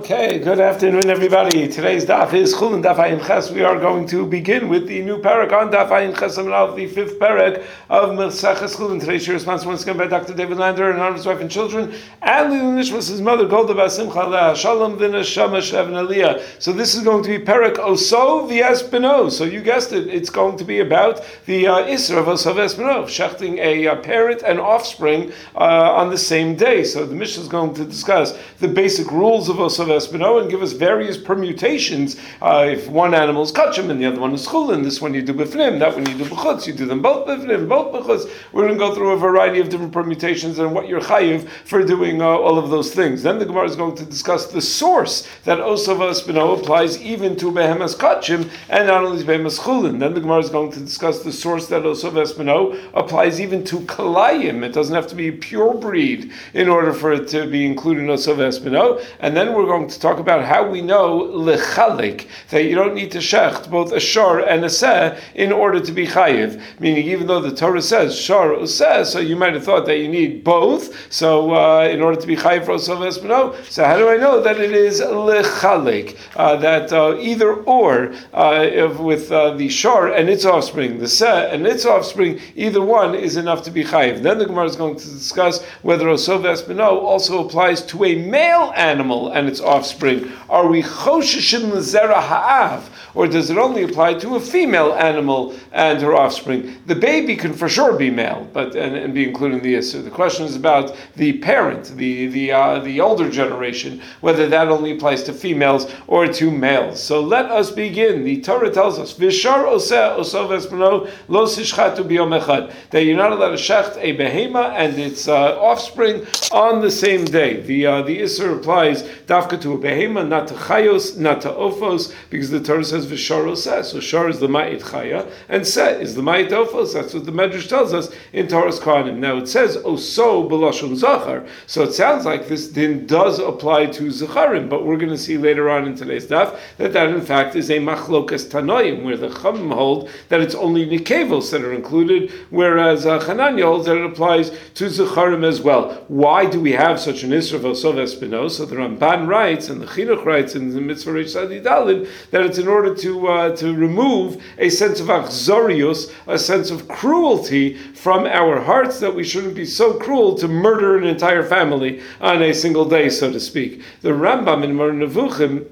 Okay, good afternoon, everybody. Today's daf is Chulin Daf Ayin Ches. We are going to begin with the new parak on Daf Ayin Ches, the fifth parak of Maseches Chulin. Today's shir response once again by Dr. David Lander and honor his wife and children, and Lila Nishmas, his mother, Golda Bas Simcha Leah, Shalom V'Neshama Shevin Aliyah. So this is going to be parak Oso V'Yes Beno. So you guessed it, it's going to be about the Isra of Oso V'Yes Beno, shechting a parent and offspring on the same day. So the Mishnah is going to discuss the basic rules of Oso V'Yes Beno and give us various permutations. If one animal is kachim and the other one is chulin, this one you do b'fnim, that one you do b'chutz, you do them both b'fnim, both b'chutz. We're going to go through a variety of different permutations and what you're chayiv for doing all of those things. Then the Gemara is going to discuss the source that Oso V'Yes Beno applies even to behemas kachim and not only behemas chulin. Then the Gemara is going to discuss the source that Oso V'Yes Beno applies even to kalayim. It doesn't have to be a pure breed in order for it to be included in Oso V'Yes Beno. And then we're going to talk about how we know lechalik, that you don't need to shecht both a shar and a seh in order to be chayiv. Meaning, even though the Torah says shar or seh, so you might have thought that you need both. So in order to be chayiv for Oso V'Yes Beno, so how do I know that it is lechalik? That either or with the shar and its offspring, the seh and its offspring, either one is enough to be chayiv. Then the Gemara is going to discuss whether Oso V'Yes Beno also applies to a male animal and its offspring. Are we choshishim l'zera ha'av, or does it only apply to a female animal and her offspring? The baby can for sure be male, but and be included in the issur. The question is about the parent, the older generation, whether that only applies to females or to males. So let us begin. The Torah tells us v'shar oseh Oso V'Yes Beno lo sishchatu b'yom echad, that you're not allowed to shecht a behema and its offspring on the same day. The issur applies dafka to a behema, not to chayos, not to ofos, because the Torah says v'shar oseh. So shar is the ma'it chaya, and seh is the ma'it ofos. That's what the Medrash tells us in Torah's Kohanim. Now it says oso b'lashon zachar, so it sounds like this din does apply to zacharim, but we're going to see later on in today's daf that in fact is a machlokas tanoim, where the Chachamim hold that it's only nikevos that are included, whereas Chananya holds that it applies to zacharim as well. Why do we have such an isra of Oso V'Yes Beno? So the Ramban writes, and the Chinuch writes in the Mitzvah Reish Sadi Dalid, that it's in order to remove a sense of achzorius, a sense of cruelty from our hearts, that we shouldn't be so cruel to murder an entire family on a single day, so to speak. The Rambam in Moreh Nevuchim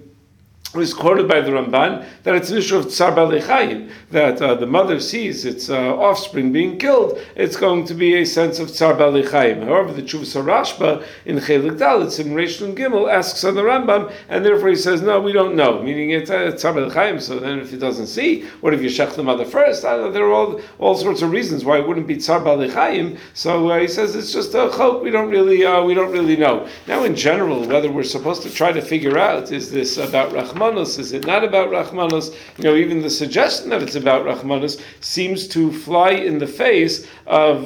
is quoted by the Ramban that it's an issue of tsar balei chayim, that the mother sees its offspring being killed, it's going to be a sense of tsar balei chayim. However, the Tshuvas Rashba in Chelik Dalet in Reish Nun Gimel asks on the Rambam, and therefore he says, no, we don't know, meaning it's tsar balei chayim. So then if he doesn't see, what if you shech the mother first? I don't know, there are all sorts of reasons why it wouldn't be tsar balei chayim. So he says it's just a chok. We don't really know. Now, in general, whether we're supposed to try to figure out, is this about Rachmanos? Is it not about Rachmanos? Even the suggestion that it's about Rachmanos seems to fly in the face of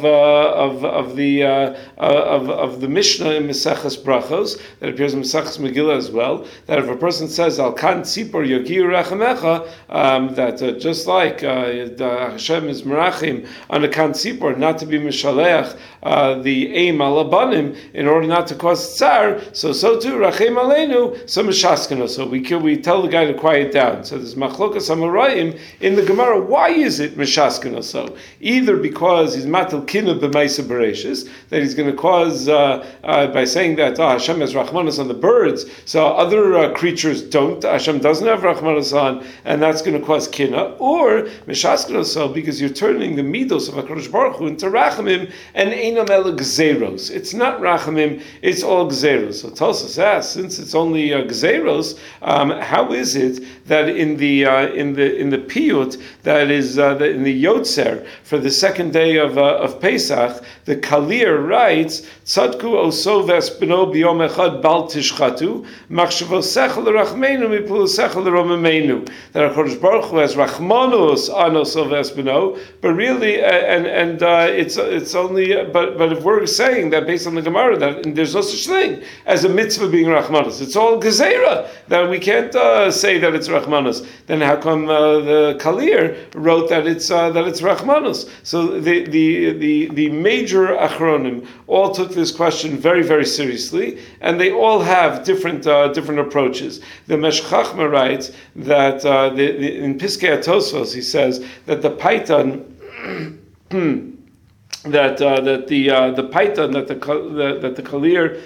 the Mishnah in Maseches Brachos that appears in Maseches Megillah as well. That if a person says Al Kan Tzipor Yogir Rachamecha, that just like Hashem is merachim on a Kan Tzipor, not to be Mishaleach the aim alabanim in order not to cause tsar, so too Rachem Aleinu, so Mishaskano. So we tell the guy to quiet down. So there's machlokas hamarayim in the Gemara. Why is it Mishaskano? So either because he's matal kina b'maisa bereshis, that he's going to cause by saying that Hashem has rachmanos on the birds, so other creatures don't. Hashem doesn't have rachmanos on, and that's going to cause kina. Or Mishaskano, so because you're turning the midos of Hakadosh Baruch Hu into rachamim and einam el gzeros. It's not rachamim; it's all gzeros. So Tosfos asks, since it's only gzeros, how is it that in the piyut, that is in the Yotzer for the second day of Pesach, the Kalir writes Tzadku Oso V'Yes Beno b'yom echad bal tishchatu machshavosech l'rachmeinu mipulosech l'romemenu, that HaKadosh Baruch Hu has rachmanos on Oso V'Yes Beno, but really it's only but if we're saying that based on the Gemara that there's no such thing as a mitzvah being rachmanos, it's all gezerah, that we can't say that it's Rachmanus, then how come the Kalir wrote that it's Rachmanus? So the major Achronim all took this question very, very seriously, and they all have different approaches. The Meshech Chochmah writes that in Piskei Tosfos he says that the Paitan that the Paitan that the Kalir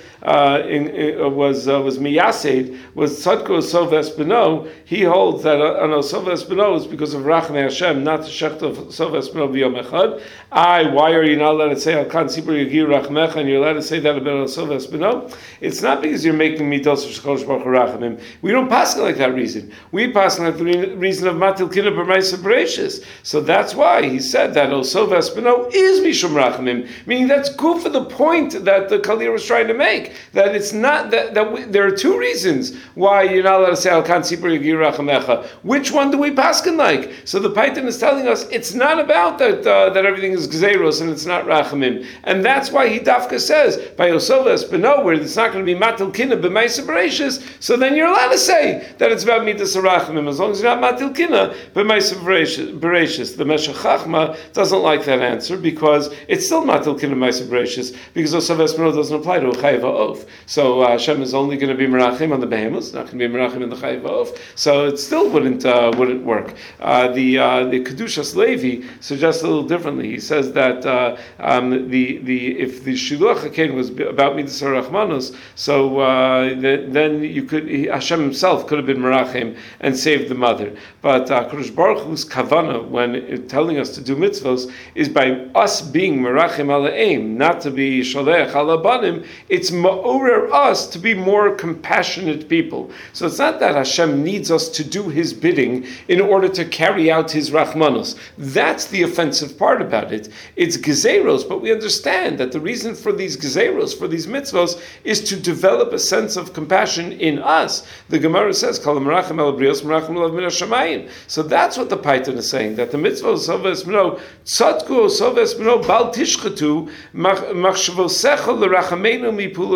was Miyased was Tzadko Soves Beno. He holds that Soves Beno is because of Rachmei Hashem, not the Shecht of Soves Beno B'Yom Echad. Why are you not allowed to say Al Kan Sipur Yagir Rachmecha and you're allowed to say that about Soves Beno? It's not because you're making mitos of Shkosh Baruch Rachamim. We don't pass it like that reason. We pass it like the reason of Matil Kina B'Maisa Bereshis. So that's why he said that Soves Beno is Mishum Rachamim, meaning that's good for the point that the Kalir was trying to make. That it's not there are two reasons why you're not allowed to say Al Kan Sipur Yagir Rachamecha. Which one do we paskin like? So the Paitan is telling us it's not about that everything is Gzeros and it's not Rachamim, and that's why he Dafka says by Yosoves Beno where it's not going to be Matil Kina b'Maisa Bereshis. So then you're allowed to say that it's about Midas Rachamim as long as you're not Matil Kina b'Maisa Bereshis. The Meshech Chochmah doesn't like that answer because it's still Matil Kina b'Maisa Bereshis because Yosoves Beno doesn't apply to a Chayav. So Hashem is only going to be merachim on the behemoths, not going to be merachim in the Chayav Ha'of. So it still wouldn't work. The Kedushas Levi suggests a little differently. He says that if the Shiluach HaKen was about Midas HaRachmanos, so then Hashem himself could have been merachim and saved the mother. But Kadosh Baruch Hu's kavana when telling us to do mitzvos is by us being merachim ala aim, not to be sholech ala banim. It's ma'orer us to be more compassionate people. So it's not that Hashem needs us to do His bidding in order to carry out His rachmanos. That's the offensive part about it. It's gezeros, but we understand that the reason for these gezeros, for these mitzvos, is to develop a sense of compassion in us. The Gemara says, "Kol merachim el brios, merachim elav min hashamayim." So that's what the Paitan is saying, that the mitzvos soves mino, tzadku soves mino, bal tishchatu, machshavosecha l'rachamenu mipulo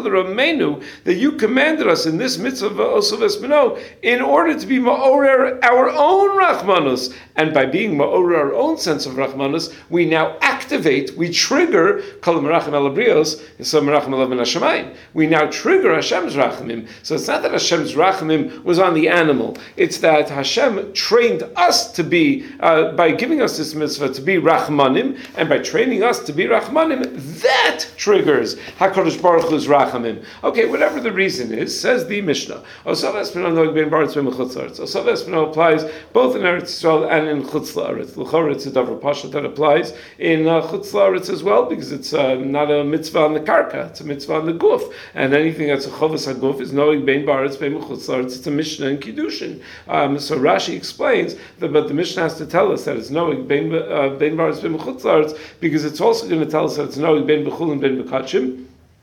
that you commanded us in this mitzvah Osoves Beno in order to be ma'orer our own Rachmanus. And by being ma'orer our own sense of Rachmanus, we now activate, we trigger Kol Merachim El Brios, so Merachim Elav Min Hashamayim. We now trigger Hashem's Rachamim. So it's not that Hashem's Rachamim was on the animal. It's that Hashem trained us to be, by giving us this mitzvah, to be Rachmanim, and by training us to be Rachmanim, that triggers HaKadosh Baruch Hu's Rachamim. Okay, whatever the reason is, says the Mishnah. Osoves Beno noeg bein baretz bein b'chutz la'aretz. Osoves Beno applies both in Eretz Yisrael and in Chutz La'aretz. L'chorah it's a davar pasha that applies in Chutz La'aretz as well, because it's not a mitzvah on the karka, it's a mitzvah on the guf. And anything that's a chovas haguf is noeg bein baretz bein b'chutz la'aretz. It's a Mishnah in Kiddushin. So Rashi explains that, but the Mishnah has to tell us that it's noeg bein baretz bein b'chutz la'aretz, because it's also going to tell us that it's noeg bein b'chul and bein b'kachim.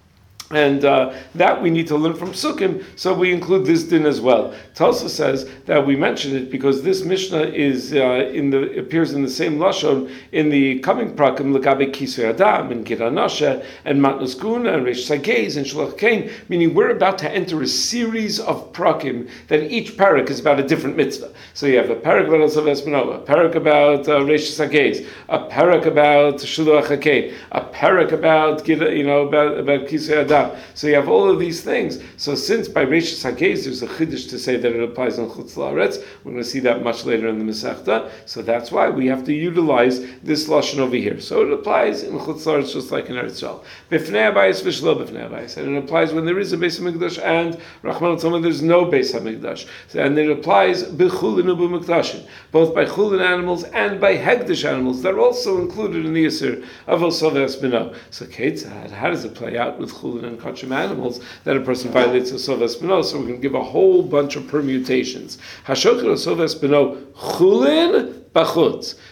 And that we need to learn from Sukkim, so we include this din as well. Tulsa says that we mention it because this Mishnah is appears in the same lashon in the coming prakim L'gabe Kisvei Adam and Gid Anashe and Matnos Guna and Reish Sagez and Shalach Kain, meaning we're about to enter a series of prakim that each parak is about a different mitzvah. So you have a parak about Osoves Beno, a parak about Reish Sagez, a parak about Shalach Kain, a parak about Gid, about Kisvei Adam. So you have all of these things. So since by Reish Sagez there's a chiddush to say that it applies on Chutz La'aretz, we're going to see that much later in the Masechta. So that's why we have to utilize this lashon over here. So it applies in Chutz La'aretz just like in Eretz Yisrael. B'fnei habayis v'shlo b'fnei habayis, and it applies when there is a Beis Hamikdash and Rachman Tzoma there's no Beis Hamikdash, and it applies b'chulin u'b'mikdashim, both by chulin animals and by hegdish animals that are also included in the Yisur of Osoves Beno. So Ketzad, how does it play out with chulin and kachim animals that a person violates Osoves Beno? So we're going to give a whole bunch of permutations. Hashocher Osoves Beno chulin b'chutz.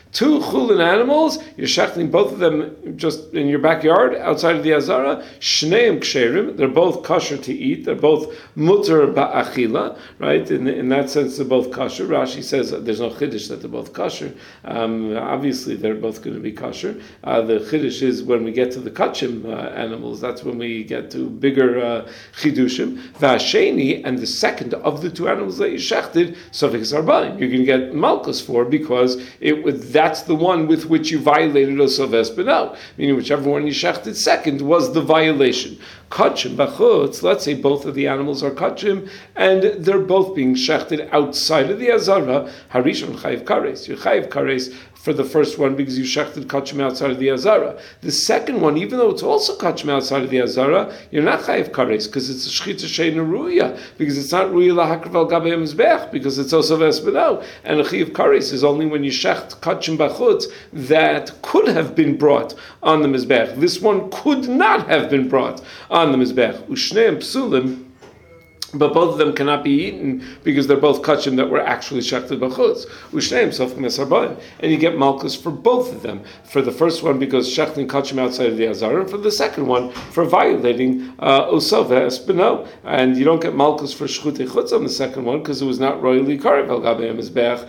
Two chulin animals, you're shechting both of them just in your backyard, outside of the Azara. Shneim ksherim, they're both kosher to eat. They're both mutter ba'achila, right? In that sense, they're both kosher. Rashi says there's no chiddush that they're both kosher. Obviously, they're both going to be kosher. The chiddush is when we get to the kachim animals. That's when we get to bigger chidushim. V'asheni, and the second of the two animals that you shechted, sofik sarbaim, you're going to get malchus for, because that's the one with which you violated osov espinal, meaning whichever one you shechted second was the violation. Kachim b'chutz, let's say both of the animals are kachim, and they're both being shechted outside of the azara, harishon chayiv kares. You're chayiv kares for the first one because you shechted kachim outside of the azara. The second one, even though it's also kachim outside of the azara, you're not chayiv kares because it's a shchita she'eina ruya, because it's not ruya lahakriv al gabei mizbech, because it's also vespedau. And a chayiv kares is only when you shecht kachim b'chutz that could have been brought on the mizbech. This one could not have been brought on the mizbech. Ushneim psulim, but both of them cannot be eaten because they're both kachim that were actually shechted b'chutz. Ushneim sofek mesarbaim, and you get malchus for both of them. For the first one because shechting kachim outside of the azara, and for the second one for violating osov espino. And you don't get malchus for shchutei chutz on the second one because it was not royally karev al gabei mizbech,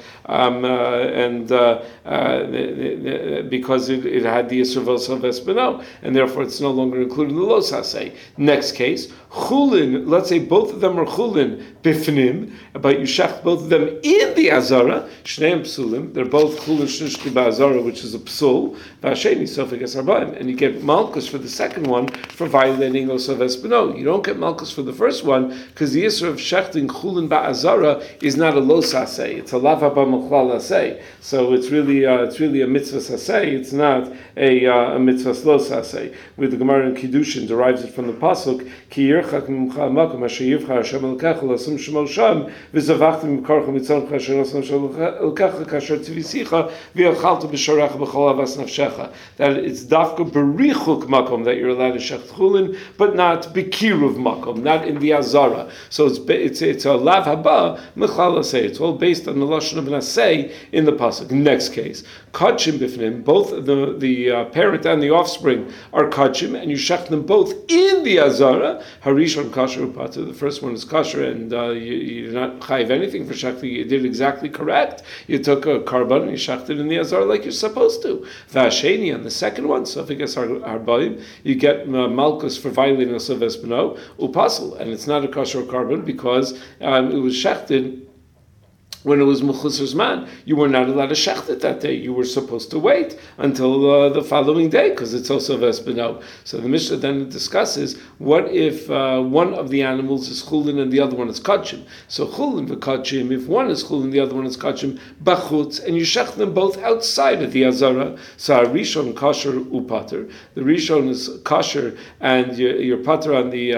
because it had the yisur of osov espino, and therefore it's no longer included in the los hasei. Next case, chulin. Let's say both of them are chulin bifnim, but you shecht both of them in the azara. Shneim psulim. They're both chulin shnishki ba'azara, which is a psul. V'asheni sofek esarbaim, and you get malchus for the second one for violating osov espino. You don't get malchus for the first one because the yisur of shechting chulin ba'azara is not a los hasei. It's a lav haba mechlal hasei. So it's really a mitzvah hasei. It's not a mitzvah los hasei. With the Gemara in Kiddushin derives it from the pasuk ki yirchak mimcha makom asher yivcha Hashem elkecha lasum shemo sham v'zavachtem b'karcha mitzoncha asher lasum shemo elkecha kasher tivisicha v'yachalta b'sharecha b'chol avas nafshecha. That it's dafka berichuk makom that you're allowed to shecht chulin, but not bikiruv makom, not in the azara. So it's a lav haba mechlal hasei. It's all based on the lashon of nasei in the pasuk. Next case, kachim bifnim. Both the parent and the offspring are kachim, and you shecht them both in the azara. Harishon kasher upata. The first one is kasher, and you're not chayiv anything for shechting. You did exactly correct. You took a carbon and you shechted in the azara like you're supposed to. V'asheni, on the second one, sofek harbaim, you get malchus for violating a soves b'no upasel, and it's not a kasher carbon because it was shechted when it was Mechusar Zman. You were not allowed to shecht it that day. You were supposed to wait until the following day because it's also Vespino. So the Mishnah then discusses, what if one of the animals is chulin and the other one is kachim? So chulin v'kachim, if one is chulin and the other one is kachim, bachutz, and you shecht them both outside of the azara. So rishon kasher upater. The rishon is kasher and you're pater on the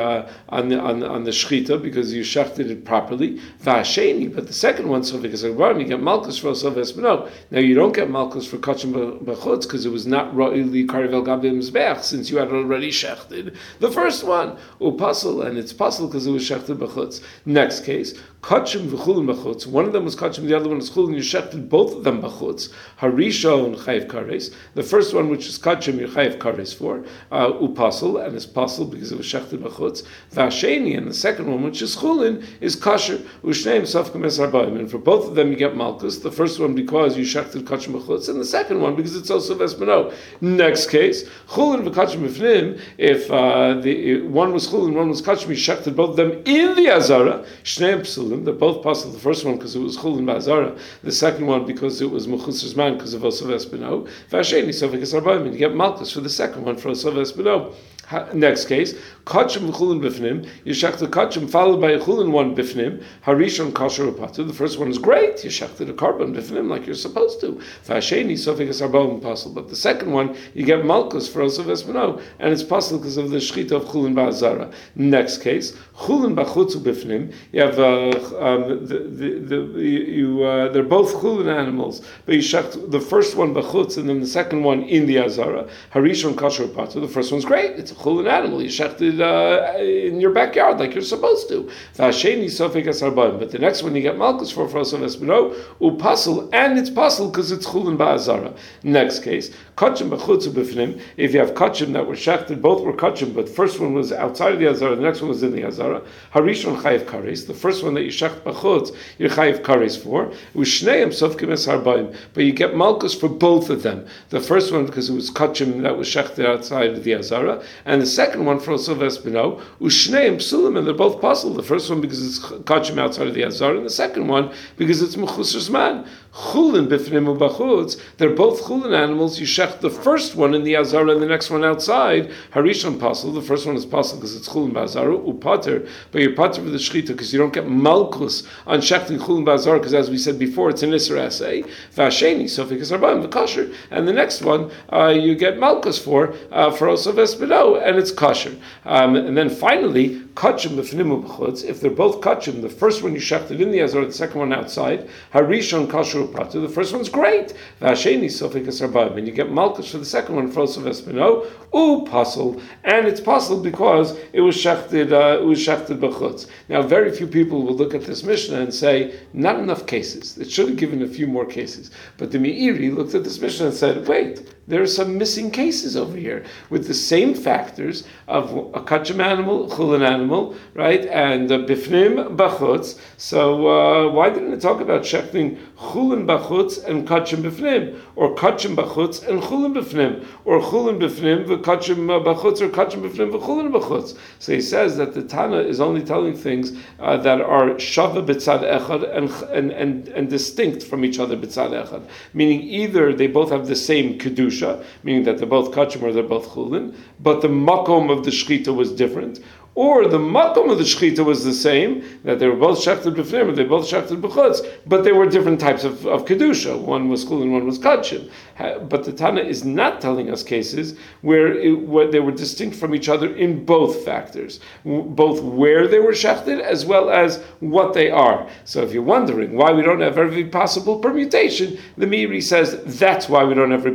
shchita because you shechted it properly. V'asheni, but the second one, because you get malchus for osov espino. Now you don't get malchus for kachim b'chutz because it was not ro'ili karev el gabei mizbech, since you had already shechted the first one upasel, and it's pasel because it was shechted b'chutz. Next case, kachim v'chulin b'chutz. One of them was kachim, the other one was chulin. You shechted both of them b'chutz. Harishon chayiv kares. The first one, which is kachim, you chayiv kares for upasel, and it's pasel because it was shechted b'chutz. V'asheni, and the second one, which is chulin, is kasher. Ushneim sofkem esarbaim, and for both of them you get malchus. The first one because you shechted kachim b'chutz, and the second one because it's also vespino. Next case, chulin v'kachim b'fnim. If one was chulin, one was kachim, you shechted both of them in the azara. Shneim psulim. They're both possible. The first one because it was chulin b'azara. The second one because it was mechusar zman because of also vespino. V'asheni sofek esarbaim, and you get malchus for the second one for also vespino. Next case, kachim v'chulin bifnim. You shechted kachim followed by a chulin one bifnim. Harishon kasher upatu. The first one is great. You shechted a carbon bifnim like you're supposed to. V'asheni sofek esarbaim possible. But the second one you get malchus for also vespino, and it's possible because of the shchita of chulin ba'azara. Next case, chulin b'chutz bifnim. You have they're both chulin animals, but you shecht the first one b'chutz and then the second one in the azara. Harishon kasher upatu. The first one's great. It's a chulin animal. You shechted in your backyard like you're supposed to. V'hasheni sofek es arba'im. But the next one you get malchus for also vespino upasul, and it's pasul because it's chulin ba'azara. Next case, kachim b'chutz ubifnim. If you have kachim that were shechted, both were kachim, but first one was outside of the azara, the next one was in the azara. Harishon chayiv kares. The first one that you shecht b'chutz, you're chayiv kares for. Ushneim sofkim es arba'im. But you get malchus for both of them. The first one because it was kachim that was shechted outside of the azara, and the second one for also vespino ushneim psulim, and they're both pasul. The first one because it's kachim outside of the azara, and the second one because it's mechusar zman. Chulin b'fnim ubachutz. They're both chulin animals. You shech the first one in the azara and the next one outside. Harishon pasul. The first one is pasul because it's chulin b'azara upater, but you're pater for the shechita because you don't get malchus on shechting chulin b'azara because, as we said before, it's an isser essay. V'asheni sofik es arba'im v'kasher, and the next one you get malchus for also vespino, and it's kosher. And then finally, kachim b'fnim ubachutz. If they're both kachim, the first one you shechted in the azara, the second one outside. Harishon kosher. The first one's great. V'hasheni sofek es arba'im, and you get malchus for the second one for also vespino pasul, and it's pasul because it was shechted b'chutz. Now, very few people will look at this Mishnah and say, not enough cases. It should have given a few more cases. But the Meiri looked at this Mishnah and said, wait, there are some missing cases over here with the same factors of a kachim animal, chulin animal, right, and bifnim b'chutz. So why didn't it talk about shechting chulin b'chutz and kachim bifnim, or kachim b'chutz and chulin bifnim, or chulin bifnim v'kachim b'chutz, or kachim bifnim v'chulin b'chutz? So he says that the Tana is only telling things that are shava b'tzad echad and distinct from each other b'tzad echad, meaning either they both have the same kedusha, meaning that they're both kachim or they're both chulin, but the makom of the shechita was different, or the makom of the shechita was the same, that they were both shechted b'fnim, or they both shechted b'chutz, but they were different types of kedusha. One was chulin, one was kachim. But the Tana is not telling us cases where they were distinct from each other in both factors, both where they were shechted as well as what they are. So if you're wondering why we don't have every possible permutation, the Meiri says that's why we don't have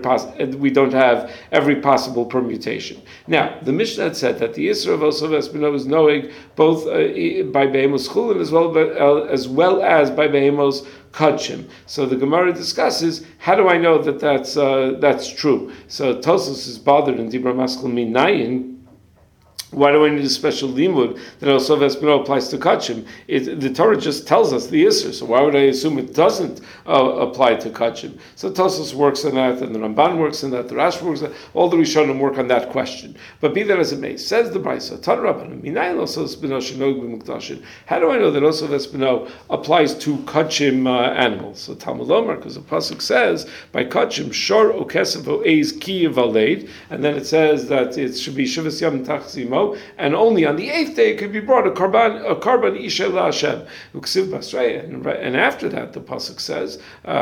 every possible permutation. Now, the Mishnah had said that the Isra of Osov Espino is knowing both by Behemos Chulin as well as by Behemos Kachim. So the Gemara discusses, how do I know that that's true? So Tosfos is bothered in Dibra Maskal Minayin. Why do I need a special limud that also vespino applies to kachim? The Torah just tells us the isser, so why would I assume it doesn't apply to kachim? So Tosfos works on that, and the Ramban works on that, the Rash works on that, all the Rishonim work on that question. But be that as it may, says the Brisa, Tan Rabbanim, Minayin also vespino shenog b'mukdashin. How do I know that also vespino applies to kachim animals? So Talmud Lomar, because the pasuk says by kachim shor okesav o'ez ki yivaleid, and then it says that it should be shivas yam tachzimo, and only on the 8th day it could be brought a karban isha la Hashem. And after that, the pasuk says,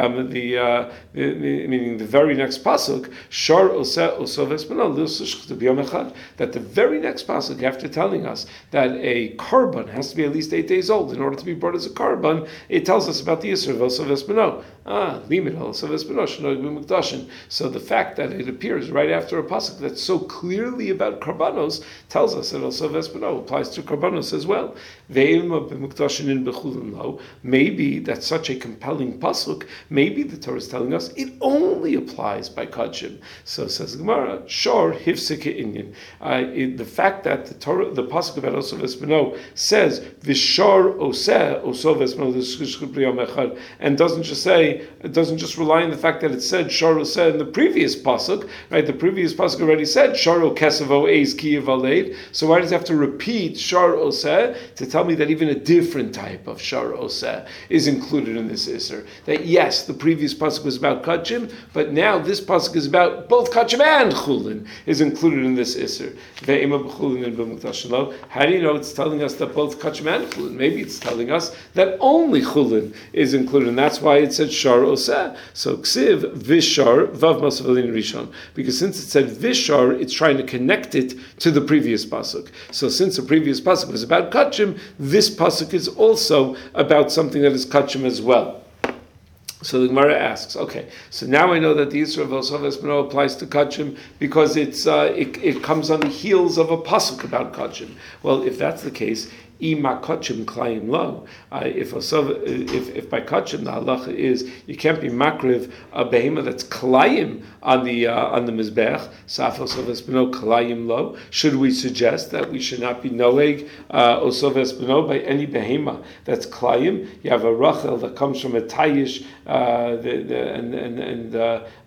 meaning the very next pasuk, shar that the very next pasuk, after telling us that a karban has to be at least 8 days old in order to be brought as a karban, it tells us about the Yisr of Osov Espino. So the fact that it appears right after a pasuk that's so clearly about karbanos tells us that also Vespino applies to Karbanos as well. Maybe that's such a compelling pasuk. Maybe the Torah is telling us it only applies by Kachim. So says Gemara, Shor Hifsike Inyan. The fact that the Torah, the pasuk about also Vespino says Vishor Oseh Oso Vespino and doesn't just rely on the fact that it said Shor Oseh in the previous pasuk. Right, the previous pasuk already said Shor Okesavo Eis Ki Yivaled. So why does it have to repeat Shar Oseh to tell me that even a different type of Shar Oseh is included in this Isser? That yes, the previous pasuk was about Kachim, but now this pasuk is about both Kachim and Chulin is included in this Isser. How do you know it's telling us that both Kachim and Chulin? Maybe it's telling us that only Chulin is included, and that's why it said Shar Oseh. So Ksiv Vishar Vav Masavalin Rishon, because since it said Vishar, it's trying to connect it to the previous pasuk. So since the previous pasuk was about kachim, this pasuk is also about something that is kachim as well. So the Gemara asks, okay, so now I know that the Yisra of Osov Espino applies to Kachim because it comes on the heels of a pasuk about Kachim. Well, if that's the case, Ima kachim klayim lo. If by kachim the halacha is you can't be makriv a behema that's klayim on the mizbech. Saf osov espino klayim lo. Should we suggest that we should not be noeg osov espino by any behema that's klayim? You have a rachel that comes from a tayish and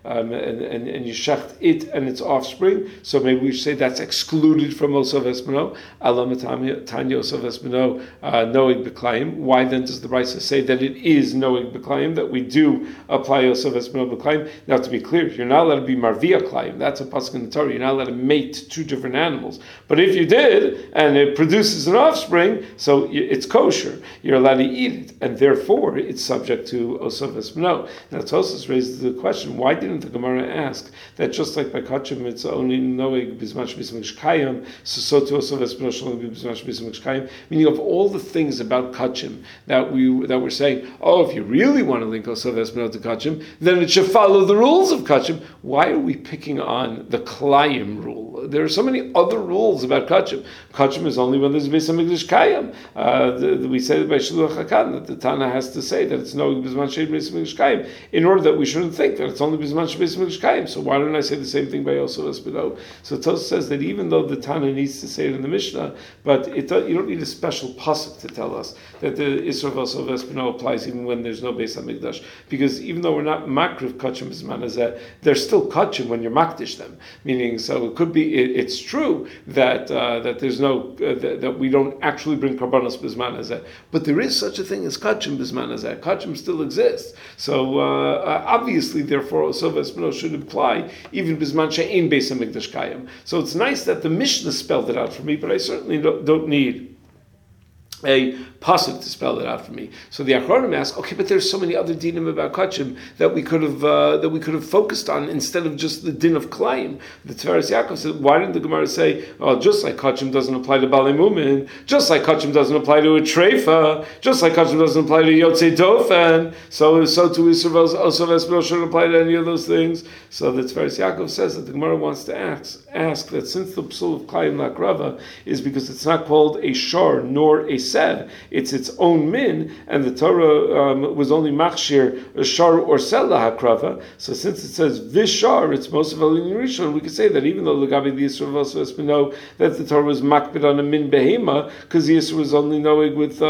you shecht it and its offspring. So maybe we should say that's excluded from osov espino. Alam tanya osov espino. Noeg b'klayim. Why then does the Brisa say that it is noeg b'klayim, that we do apply Yosef Espino b'klayim? Now, to be clear, you're not allowed to be marvia klayim. That's a pasuk in the Torah. You're not allowed to mate two different animals. But if you did, and it produces an offspring, so it's kosher. You're allowed to eat it, and therefore it's subject to Yosef Espino. Now, Tosfos raises the question: why didn't the Gemara ask that just like by kachim it's only noeg b'zman shebismik shkayim, so to Yosef Espino shall only be b'zman shebismik shkayim? Meaning of all the things about kachim that we're saying, oh, if you really want to link Osov Espino to kachim, then it should follow the rules of kachim. Why are we picking on the klayim rule? There are so many other rules about kachim. Kachim is only when there's Beis Hamikdash kayim. We say that by Shiluach HaKan that the Tana has to say that it's no Bizman Shein Beis Hamikdash kayim in order that we shouldn't think that it's only Bizman Shein Beis Hamikdash kayim. So why don't I say the same thing by Osov Espino? So Tosfos says that even though the Tana needs to say it in the Mishnah, but you don't need a special pasuk to tell us that the Isra of Espino applies even when there's no Beis Hamikdash, because even though we're not makriv kachim b'zman hazeh, they're still kachim when you're makdish them. Meaning, so it could be it's true that there's no that we don't actually bring karbanos b'zman hazeh, but there is such a thing as kachim b'zman hazeh. Kachim still exists. So obviously, therefore, Osov Espino should apply even b'zman she'ein Beis Hamikdash kayim. So it's nice that the Mishnah spelled it out for me, but I certainly don't need a pasuk to spell it out for me. So the Achronim ask, okay, but there's so many other dinim about kachim that we could have focused on instead of just the din of klayim. The Tiferes Yaakov said, why didn't the Gemara say, oh, just like kachim doesn't apply to balei mumin, just like kachim doesn't apply to a treifa, just like kachim doesn't apply to yotzei dofen, so to Yisrael also Espino shouldn't apply to any of those things. So the Tiferes Yaakov says that the Gemara wants to ask that since the psul of klayim lakrava is because it's not called a shor nor a seh, it's its own min, and the Torah was only machshir a shar or sela hakrava. So since it says vishar, it's most of Elin Rishon. We could say that even though Lagabi the Yisra also has been know that the Torah was makbid on a min behema, because the Yisra was only knowing with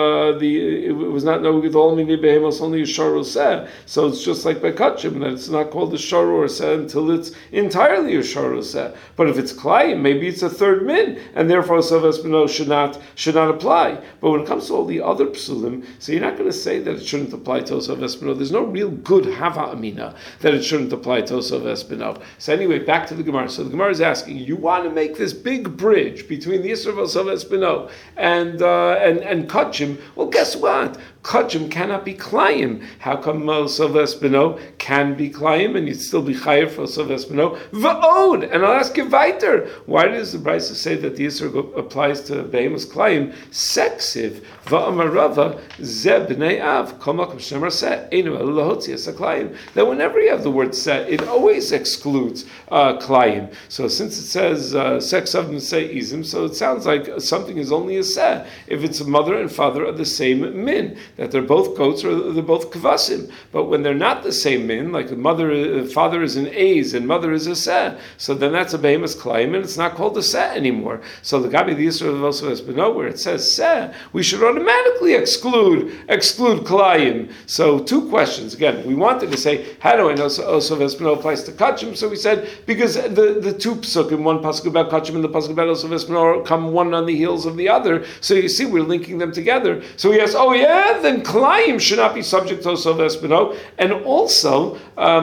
it was not knowing with all min behema, it's only a shar or seh. So it's just like by kachim that it's not called a shar or seh until it's entirely a shar or seh. But if it's klayim, maybe it's a third min, and therefore Osov Espino should not apply. But when it comes to all the other psulim, so you're not going to say that it shouldn't apply to Osov Espino. There's no real good hava amina that it shouldn't apply to Osov Espino. So anyway, back to the Gemara. So the Gemara is asking, you want to make this big bridge between the Yisra of Osov Espino and Kachim. Well, guess what? Kachim cannot be klayim. How come Osov Espino can be klayim and you'd still be chayiv for Osov Espino? V'od! And I'll ask you weiter. Why does the Brisa say that the Yisra applies to behemoth klayim? Seksiv v'amarava ze b'nei av kol makom shemar seh einu elu lahotzi es haklayim. That whenever you have the word seh, it always excludes klayim. So since it says seksav n'seh izim, so it sounds like something is only a seh if it's a mother and father of the same min, that they're both goats or they're both kvasim. But when they're not the same min, like father is an A's and mother is a seh, so then that's a behemoth klayim and it's not called a seh anymore. So the Gabi the Yisra of Osov Espino, where it says seh, we should automatically exclude klayim. So two questions. Again, we wanted to say, how do I know Osov Espino applies to kachim? So we said, because the two psukim, one pasuk about kachim and the pasuk about Osov Espino, come one on the heels of the other. So you see, we're linking them together. So he asks, oh yeah, then klayim should not be subject to Osov Espino. And also,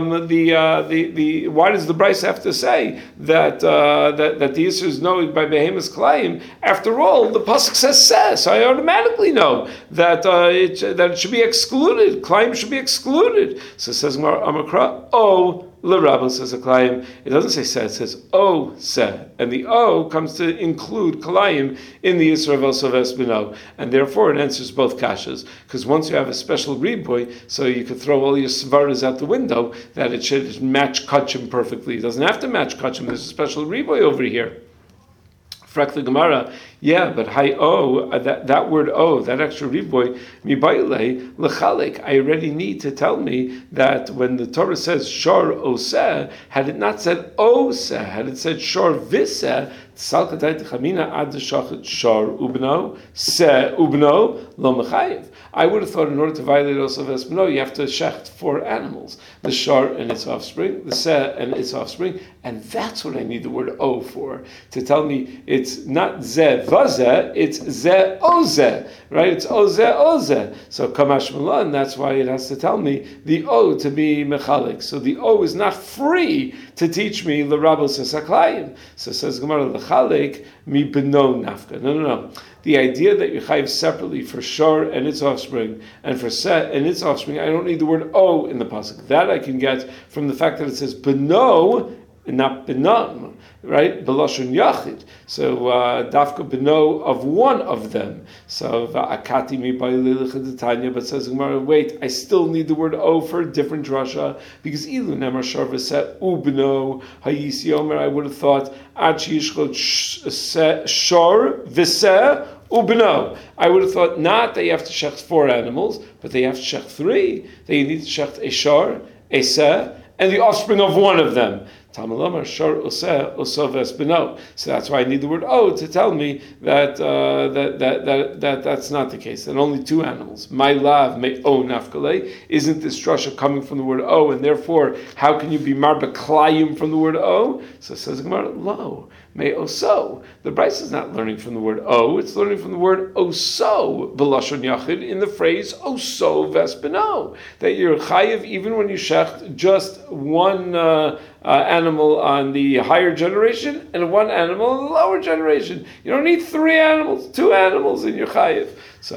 the why does the Brisa have to say that the Yisra is knowing by behemoth klayim? After all, the pasuk says seh, so I automatically know that it should be excluded. Klayim should be excluded. So it says Amakra, oh, l'rabos as a kalayim. It doesn't say se, it says o se, and the o comes to include kalayim in the Yisra of Osoves B'no, and therefore it answers both kashas. Because once you have a special riboy, so you could throw all your svaras out the window, that it should match kachim perfectly. It doesn't have to match kachim. There's a special riboy over here. Frak the Gemara, yeah, but hi that word that extra riboy, mibayle lechalik. I already need to tell me that when the Torah says shor oseh, had it not said oseh, had it said shor viseh, salkatay techamina ad shachet shor ubno se ubno lo mechayev. I would have thought in order to violate also Vesbno, you have to shecht 4 animals. The shar and its offspring, the se and its offspring, and that's what I need the word o for, to tell me it's not ze vaze, it's ze oze, right? It's oze oze. So kamash malan, that's why it has to tell me the o to be mechalik. So the o is not free to teach me l'rabos esaklayim. So says Gemara l'chalik mi beno nafka. No. The idea that you chayiv separately for shor and its offspring and for set and its offspring, I don't need the word o in the pasuk. That I can get from the fact that it says beno and not benam, right? Belashon yachid. So dafka beno of one of them. So va'akati mi ba'ililechadetanya, but says Gemara, wait, I still need the word o for a different drasha, because ilu nemar shor v'set ubno hayisi omer, I would have thought ad sheyishchot shor v'seh ubno. I would have thought not that you have to shecht 4 animals, but they have to shecht 3. They need to shecht a shor, a seh, and the offspring of one of them. Tamalomar shor oseh osoves beno. So that's why I need the word o to tell me that that's not the case. That only 2 animals. My lav may o nafkale. Isn't this drasha coming from the word o, and therefore how can you be marba klayim from the word o? So it says Gemara, lo may oso. The Bryce is not learning from the word o; it's learning from the word oso b'lashon yachid in the phrase oso vespeno. That you're chayiv even when you shecht just one animal on the higher generation and 1 animal on the lower generation. You don't need 3 animals, 2 animals in your chayiv. So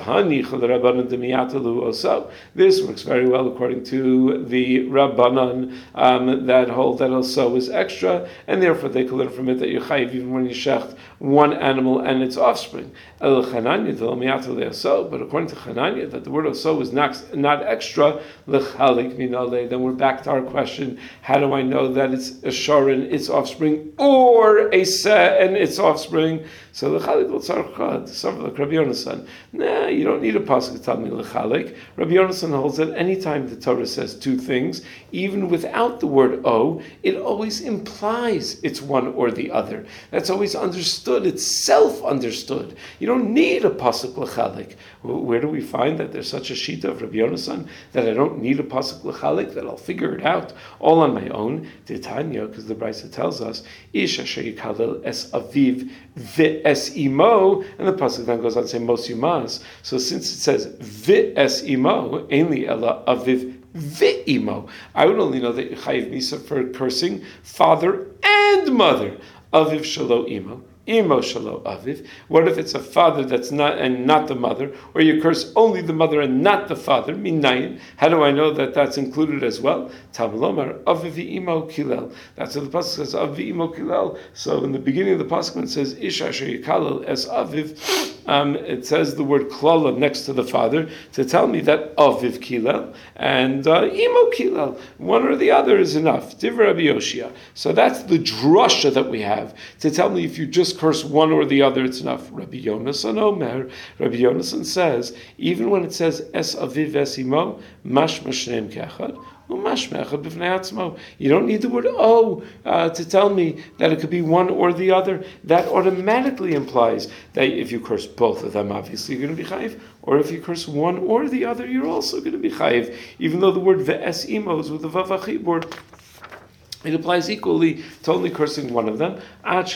this works very well according to the Rabbanan that hold that also is extra, and therefore they can learn from it that you chayiv even when you shecht 1 animal and its offspring. But according to Chananya, that the word also is not extra, then we're back to our question: how do I know that it's a shor and its offspring or a seh and its offspring? So l'chalik l'tzarchad, some like Rabbi Yonasan. Nah, you don't need a pasuk to tell me l'chalik. Rabbi Yonasan holds that anytime the Torah says 2 things, even without the word o, it always implies it's one or the other. That's always understood. It's self-understood. You don't need a pasuk l'chalik. Where do we find that there's such a shita of Rabbi Yonasan that I don't need a pasuk l'chalik, that I'll figure it out all on my own? Titania, because the Brisa tells us, Ish asher yikalel es aviv ve'es imo, and the pasuk then goes on to say mos yumas. So since it says ve'es imo, ainli ela aviv ve'imo, I would only know that chayiv misa for cursing father and mother. Aviv shelo imo. Imo shalo aviv. What if it's a father that's not and not the mother, or you curse only the mother and not the father? Minayin. How do I know that that's included as well? Tamalomar aviv imo kilel. That's what the pasuk says. Aviv imo kilel. So in the beginning of the pasuk when it says isha asher yikalel es aviv, it says the word klala next to the father to tell me that aviv kilel and imo kilel, one or the other is enough. Divrei Rabbi Yoshia. So that's the drasha that we have to tell me if you just curse one or the other, it's enough. Rabbi Yonasan Omer, Rabbi Yonasan says, even when it says es aviv es imo, mashma shneim kechad, you don't need the word o to tell me that it could be one or the other. That automatically implies that if you curse both of them, obviously you're going to be chayiv, or if you curse one or the other, you're also going to be chayiv, even though the word ve'es imo is with the vav achibur. It applies equally to only cursing one of them. Unless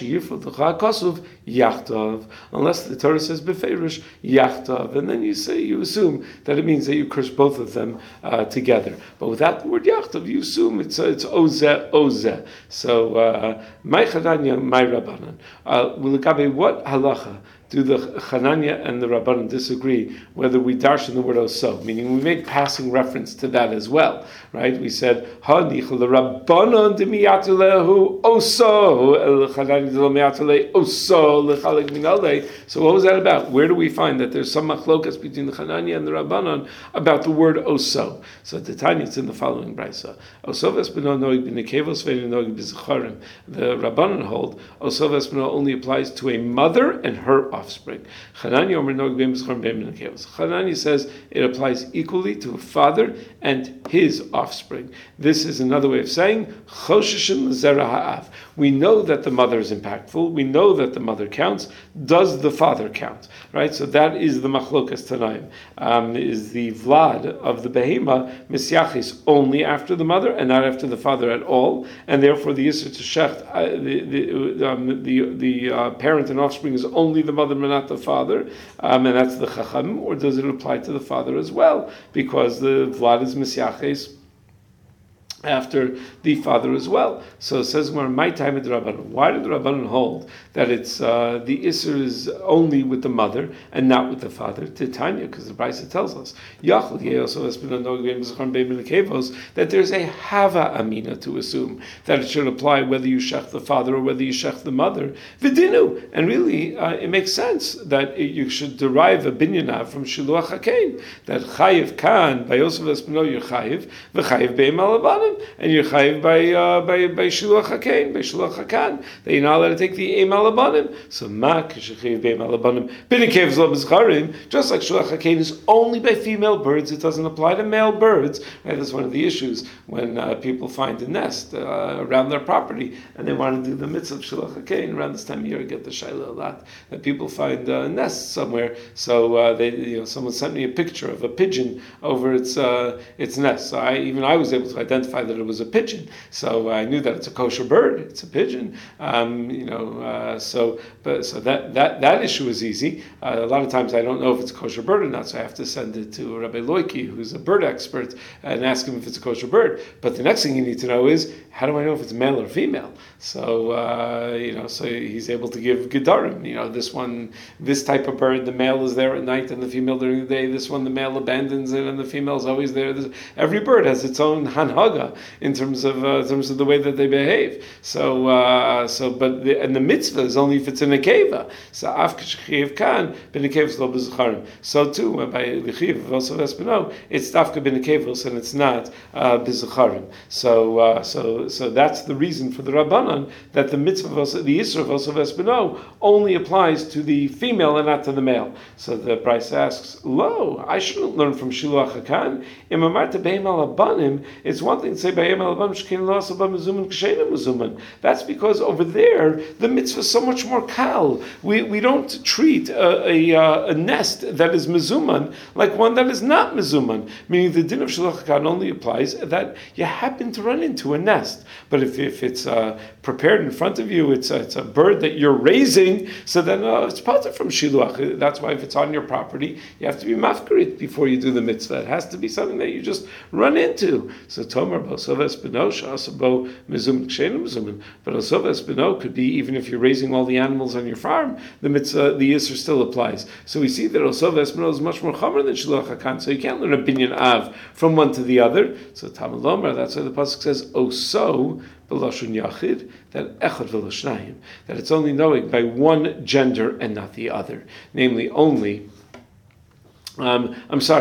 the Torah says beferish yachtav, and then you assume that it means that you curse both of them together. But without the word yachtav, you assume it's ozeh. So my chadanya, my rabbanan. What halacha do the Chananya and the Rabbanan disagree whether we darshan the word oso, meaning we make passing reference to that as well, right? We said, Ha-nichel the Rabbanan demiyatulehu oso, el-Chananya demiyatule oso, l'chalek minalei. So what was that about? Where do we find that there's some machlokas between the Chananya and the Rabbanan about the word oso? So at the Tanya, it's in the following brisa. Oso v'espino noig b'nekevos v'eino noig b'zecharim. The Rabbanan hold oso v'espino only applies to a mother and her offspring. Chananya omer noig b'em b'zecharim b'em b'nekevos. Chananya says it applies equally to a father and his offspring. This is another way of saying choshishin l'zera ha'av. We know that the mother is impactful. We know that the mother counts. Does the father count? Right. So that is the machlokas tanaim. Is the vlad of the behema misyachis only after the mother and not after the father at all, and therefore the yisur to shecht, the parent and offspring is only the mother but not the father, and that's the chacham. Or does it apply to the father as well? Because the vlad is misyachis after the father as well. So it says more my time at the Rabbanan. Why did the Rabbanan hold that it's the Isser is only with the mother and not with the father? Titania, because the Brisa tells us that there's a hava amina to assume that it should apply whether you shech the father or whether you shech the mother. Vidinu, and really it makes sense that you should derive a binyanav from shiluach hakein, that chayiv kan by Yosef Espino you're chayiv v'chayiv be'em alabanim, and you're chayiv by shiluach hakein, by shiluach hakan, that you're not allowed to take the eim alabanim. So ma k'shechayiv be'em alabanim b'nikev zlo b'zcharim, just like shiluach hakein is only by female birds, it doesn't apply to male birds. Right? That's one of the issues when people find a nest around their property and they want to do the mitzvah of shiluach hakein. Around this time of year, I get the shaila a lot that people find a nest somewhere. So someone sent me a picture of a pigeon over its nest. So I was able to identify that it was a pigeon. So I knew that it's a kosher bird. It's a pigeon. So that issue is easy. A lot of times I don't know if it's a kosher bird or not, so I have to send it to Rabbi Loiki, who's a bird expert, and ask him if it's a kosher bird. But the next thing you need to know is, how do I know if it's male or female? So so he's able to give gedarim. This type of bird, the male is there at night and the female during the day. This one, the male abandons it and the female is always there. Every bird has its own hanhaga in terms of the way that they behave. And the mitzvah is only if it's in a keva. So af k'shechiv kan b'nekevos lo b'zecharim. So too by l'chiv also v'espino, it's dafka b'nekevos and it's not b'zecharim. So that's the reason for the Rabbanan that the mitzvah, the Yisra of Osav Espino, only applies to the female and not to the male. So the Bryce asks, Lo, I shouldn't learn from Shiluach HaKan. Im amarta be'em alabanim, it's one thing to say be'em alabanim shkein lo asa b'mezuman k'sheina mezuman. That's because over there, the mitzvah is so much more kal. We don't treat a nest that is mezuman like one that is not mezuman. Meaning the din of Shiluach HaKan only applies that you happen to run into a nest. But if it's prepared in front of you, it's a bird that you're raising, so then it's part from shiluach. That's why if it's on your property, you have to be mafkarit before you do the mitzvah. It has to be something that you just run into. So Tomer Bosov Espino Shasabo Mizum Kshenim Mizumin. But Osov Espino could be even if you're raising all the animals on your farm, the mitzvah, the yisr still applies. So we see that Osov Espino is much more chomer than Shiluach HaKan. So you can't learn a binyan av from one to the other. So Tamalomar, that's why the pasuk says Oso b'lashon yachid, that echad v'lashnayim, that it's only knowing by one gender and not the other, namely only. That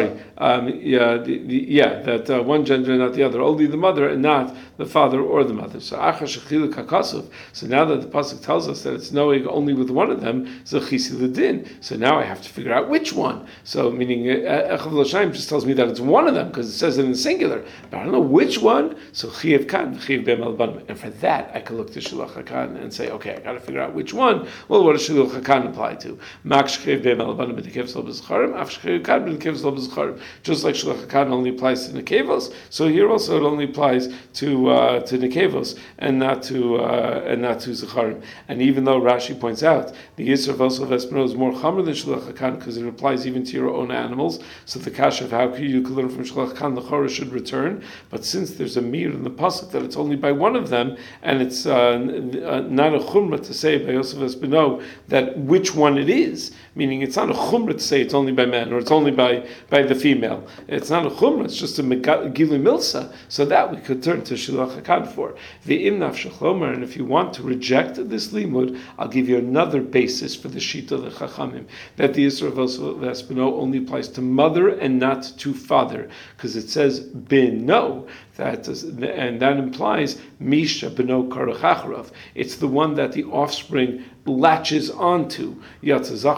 one gender and not the other, only the mother and not the father or the mother. So now that the pasuk tells us that it's knowing only with one of them, so now I have to figure out which one. So meaning Echav L'Shaim just tells me that it's one of them because it says it in singular, but I don't know which one. So Chiyav Kan, Chiyav Be'em Alabanim, and for that I can look to Shiluach HaKan and say, okay, I got to figure out which one. Well, what does Shiluach HaKan apply to? Mak Chiyav Be'em Alabanim b'nikev zlo b'zecharim, af Chiyav Kan b'nikev zlo b'zecharim. Just like Shluch HaKan only applies to Nekevos, so here also it only applies to Nekevos and not to Zecharim. And even though Rashi points out the Yisr of Osel Vespino is more Chamer than Shluch HaKan because it applies even to your own animals, so the kasha of how you could learn from Shluch HaKan the Chorah should return. But since there's a mir in the pasuk that it's only by one of them, and it's not a chumrah to say by Yosef Espino that which one it is, meaning it's not a chumrah to say it's only by men or it's only by the female. It's not a chumrah, it's just a gilui milsa, so that we could turn to Shluch HaKan for. Ve'im nafshech lomer, and if you want to reject this limud, I'll give you another basis for the shita of the Chachamim, that the Yisra of Espino only applies to mother and not to father, because it says beno, and that implies Misha beno karachachrav. It's the one that the offspring latches onto. They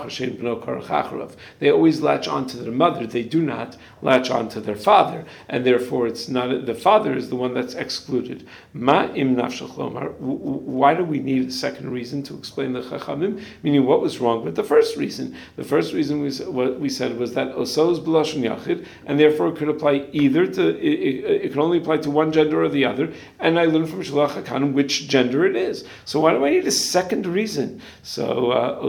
always latch onto their mother. They do not latch onto their father, and therefore it's not the father is the one that's excluded. Ma im nafshach lomar. Why do we need a second reason to explain the Chachamim? Meaning, what was wrong with the first reason? The first reason what we said was that oso is b'lashon yachid, and therefore it could apply either to it could only apply to one gender or the other. And I learned from Shluch HaKan which gender it is. So why do I need a second reason? So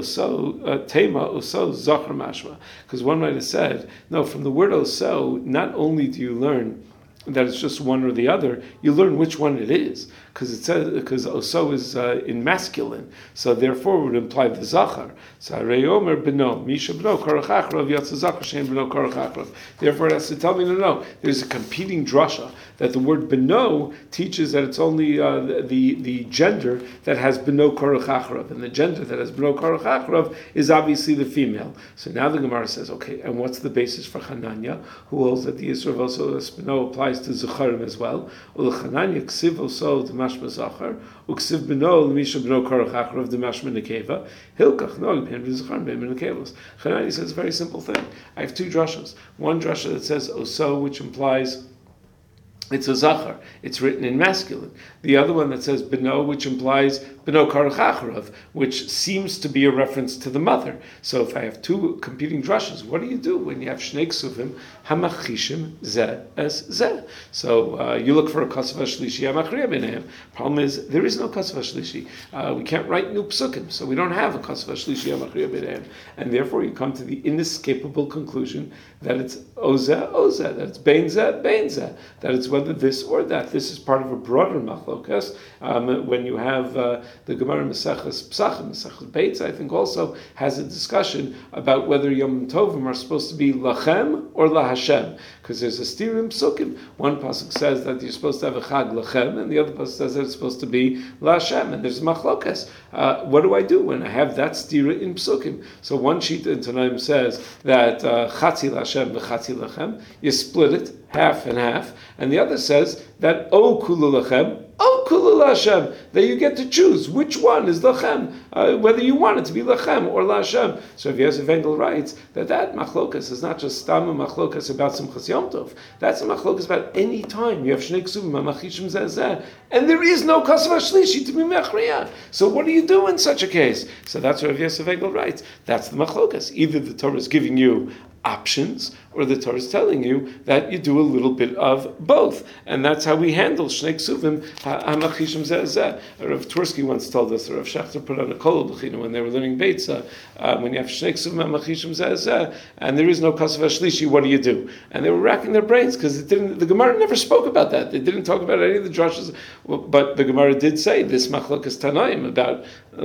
tema oso zachar mashma, because one might have said no. From the word oso, not only do you learn that it's just one or the other, you learn which one it is, because it says oso is in masculine, so therefore it would imply the zachar. So reyomer beno misha beno karachachrav yatsa zachar shein beno karachachrav. Therefore, it has to tell me no. There's a competing drasha that the word beno teaches that it's only the gender that has beno karachachrav, and the gender that has beno karachachrav is obviously the female. So now the Gemara says, okay, and what's the basis for Hananya, who holds that the Yisrael also beno applies to Zecharim as well? Hananya ksiv also the mashma zachar, uksiv beno l'misha beno karachachrav the mashma nekeva. Hilkach no ben v'zecharim ben nekevos. Hananya says a very simple thing. I have two drashas. One drasha that says oso, which implies it's a zachar. It's written in masculine. The other one that says beno, which implies beno karachachrav, which seems to be a reference to the mother. So if I have two competing drashas, what do you do when you have shnei ksuvim hamachishim zeh es zeh? So you look for a kasav shlishi hamachriya b'neihem. Problem is there is no kasav shlishi. We can't write new psukim, so we don't have a kasav shlishi hamachriya b'neihem, and therefore you come to the inescapable conclusion that it's ozeh ozeh, that it's bein zeh, that it's whether this or that. This is part of a broader machlokas. When you have the Gemara Maseches Psachim, Maseches Beitz, I think also has a discussion about whether Yom Tovim are supposed to be lachem or lahashem, because there's a stira in Psukim. One pasuk says that you're supposed to have a chag lachem, and the other pasuk says that it's supposed to be lahashem, and there's machlokas. What do I do when I have that stira in Psukim? So one sheet in Tanaim says that chatzi lahashem v'chatzi lachem, you split it half and half, and the other says that o kulu lachem, o kulu Hashem, that you get to choose which one is lachem, whether you want it to be lachem or laHashem. So if Yosef Engel writes that machlokas is not just stam machlokas about Simchas Yom Tov, that's a machlokas about any time you have shnei ksuvim machishim zeh, and there is no kasav shlishi to be mechriya. So what do you do in such a case? So that's what Yosef Engel writes. That's the machlokas. Either the Torah is giving you options, or the Torah is telling you that you do a little bit of both, and that's how we handle shnei ksuvim hamachishim zeh. Rav Twersky once told us, or Rav Shachter put on a kol b'china when they were learning Beitza, when you have shnei ksuvim hamachishim zeh, and there is no kasav shlishi, what do you do? And they were racking their brains because the Gemara never spoke about that. They didn't talk about any of the drashas, but the Gemara did say this machlokas tanaim about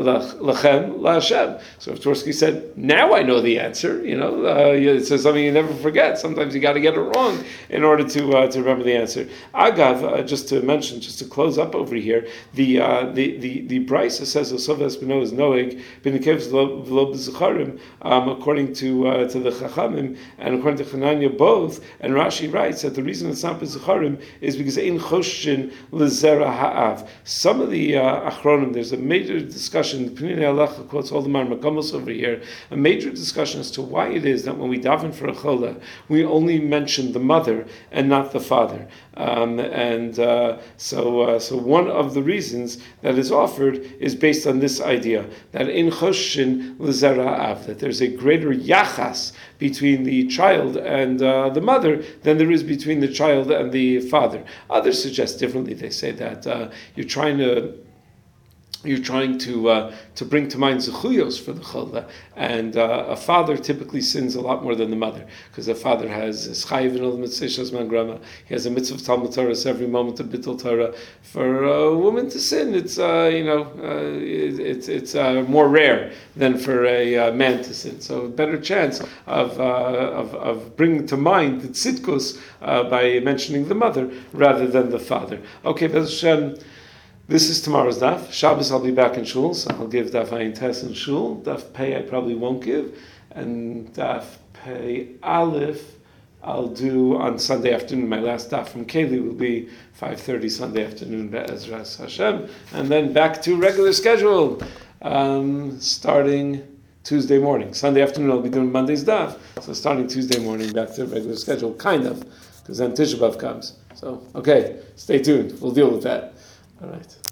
lachem laHashem. So Rav Twersky said, now I know the answer. It's something you never forget. Sometimes you got to get it wrong in order to remember the answer. Agav, just to mention, just to close up over here, the Brisa says Osov Espino is noeg b'nekev v'lo b'zecharim, according to the Chachamim and according to Chananya both. And Rashi writes that the reason it's not b'zecharim is because ein choshin lezera ha'av. Some of the Achronim, there's a major discussion. The Pnei Halacha quotes all the Marmakamos over here. A major discussion as to why it is that when we daven daven for a chola, we only mention the mother and not the father. So one of the reasons that is offered is based on this idea that in choshin l'zera av, that there's a greater yachas between the child and the mother than there is between the child and the father. Others suggest differently. They say that you're trying to bring to mind zechuyos for the chola, and a father typically sins a lot more than the mother, because the father has chayiv in all the mitzvahs man. He has a mitzvah of Talmud Torah every moment of bittul Torah. For a woman to sin, it's more rare than for a man to sin. So a better chance of bringing to mind the tzidkus by mentioning the mother rather than the father. Okay, this is tomorrow's daf. Shabbos I'll be back in shul, so I'll give daf Ayin Tes in shul. Daf Pei I probably won't give, and daf Pei Aleph I'll do on Sunday afternoon. My last daf from Keli will be 5:30 Sunday afternoon, Be'ezras Hashem, and then back to regular schedule, starting Tuesday morning. Sunday afternoon I'll be doing Monday's daf, so starting Tuesday morning back to regular schedule, kind of, because then Tisha B'Av comes. So, okay, stay tuned. We'll deal with that. All right.